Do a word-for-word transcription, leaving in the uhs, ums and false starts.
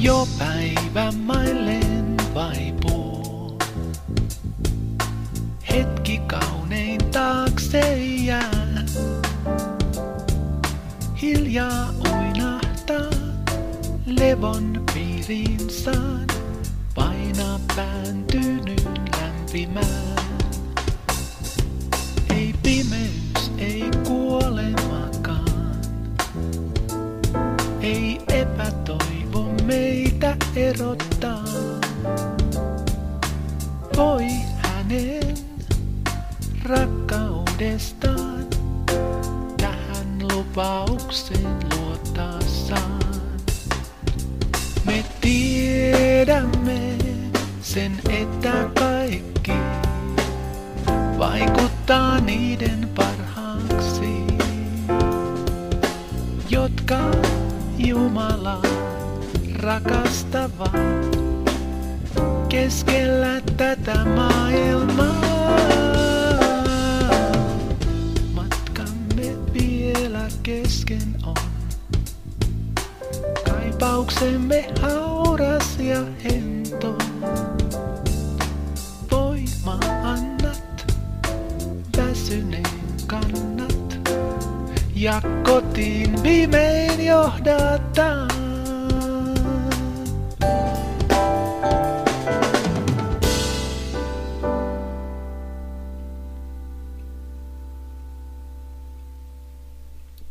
Jo päivä mailleen vaipuu. Hetki kaunein taakse jää. Hiljaa uinahtaa, levon piiriin saan. Paina pääntynyt lämpimään. Ei pimeys, ei kuolemakaan. Ei epätoivo meitä erottaa. Voi hänen rakkaudestaan tähän lupaukseen luottaa saan. Me tiedämme sen, että kaikki vaikuttaa niiden parhaaksi, jotka Jumalaa rakastavat keskellä tätä maailmaa. Matkamme vielä kesken on, kaipauksemme hauras ja hento. Voima annat, väsyneen kannat, ja kotiin viimein johdataan.